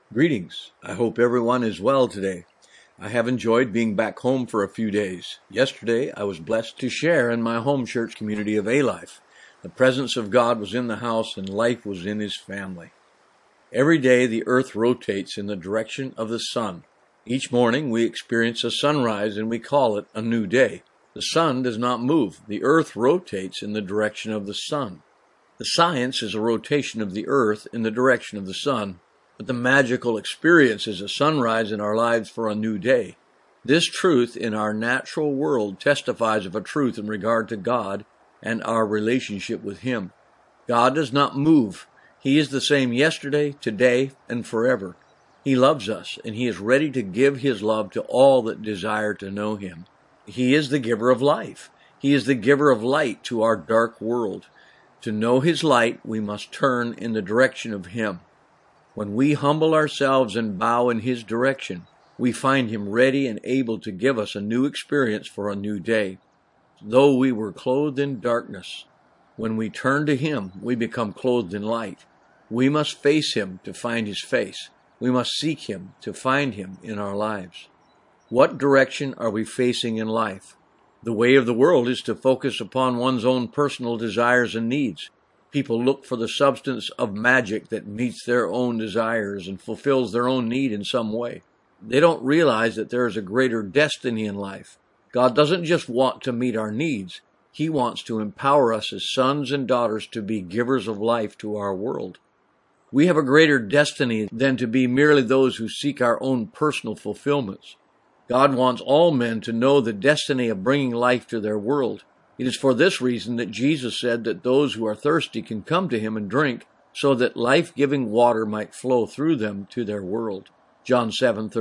Greetings. I hope everyone is well today. I have enjoyed being back home for a few days. Yesterday, I was blessed to share in my home church community of A-Life. The presence of God was in the house and life was in His family. Every day, the earth rotates in the direction of the sun. Each morning, we experience a sunrise and we call it a new day. The sun does not move. The earth rotates in the direction of the sun. The science is a rotation of the earth in the direction of the sun. But the magical experience is a sunrise in our lives for a new day. This truth in our natural world testifies of a truth in regard to God and our relationship with Him. God does not move. He is the same yesterday, today, and forever. He loves us, and He is ready to give His love to all that desire to know Him. He is the giver of life. He is the giver of light to our dark world. To know His light, we must turn in the direction of Him. When we humble ourselves and bow in His direction, we find Him ready and able to give us a new experience for a new day. Though we were clothed in darkness, when we turn to Him, we become clothed in light. We must face Him to find His face. We must seek Him to find Him in our lives. What direction are we facing in life? The way of the world is to focus upon one's own personal desires and needs. People look for the substance of magic that meets their own desires and fulfills their own need in some way. They don't realize that there is a greater destiny in life. God doesn't just want to meet our needs. He wants to empower us as sons and daughters to be givers of life to our world. We have a greater destiny than to be merely those who seek our own personal fulfillments. God wants all men to know the destiny of bringing life to their world. It is for this reason that Jesus said that those who are thirsty can come to Him and drink, so that life-giving water might flow through them to their world. John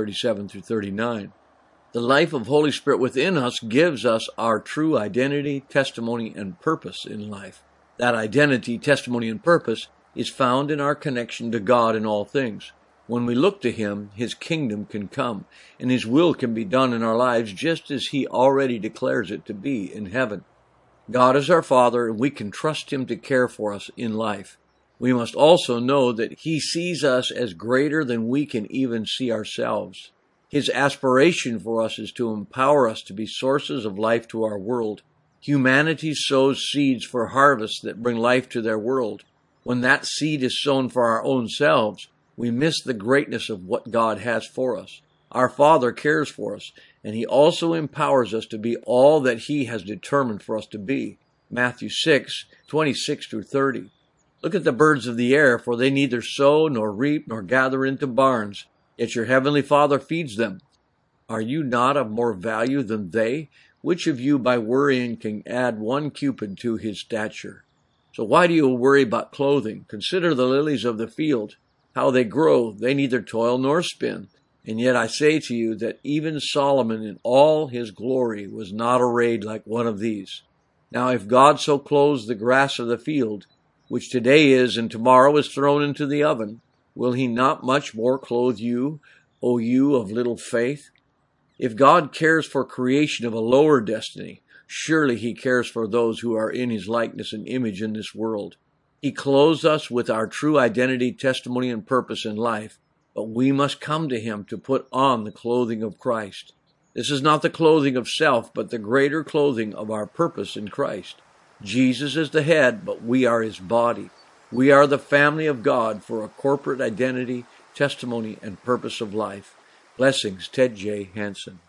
7:37-39. The life of Holy Spirit within us gives us our true identity, testimony, and purpose in life. That identity, testimony, and purpose is found in our connection to God in all things. When we look to Him, His kingdom can come, and His will can be done in our lives just as He already declares it to be in heaven. God is our Father, and we can trust Him to care for us in life. We must also know that He sees us as greater than we can even see ourselves. His aspiration for us is to empower us to be sources of life to our world. Humanity sows seeds for harvests that bring life to their world. When that seed is sown for our own selves, we miss the greatness of what God has for us. Our Father cares for us, and He also empowers us to be all that He has determined for us to be. Matthew 6:26-30. Look at the birds of the air, for they neither sow nor reap nor gather into barns, yet your heavenly Father feeds them. Are you not of more value than they? Which of you by worrying can add 1 cubit to his stature? So why do you worry about clothing? Consider the lilies of the field, how they grow. They neither toil nor spin. And yet I say to you that even Solomon in all his glory was not arrayed like one of these. Now if God so clothes the grass of the field, which today is and tomorrow is thrown into the oven, will He not much more clothe you, O you of little faith? If God cares for creation of a lower destiny, surely He cares for those who are in His likeness and image in this world. He clothes us with our true identity, testimony, and purpose in life. But we must come to Him to put on the clothing of Christ. This is not the clothing of self, but the greater clothing of our purpose in Christ. Jesus is the head, but we are His body. We are the family of God for a corporate identity, testimony, and purpose of life. Blessings, Ted J. Hansen.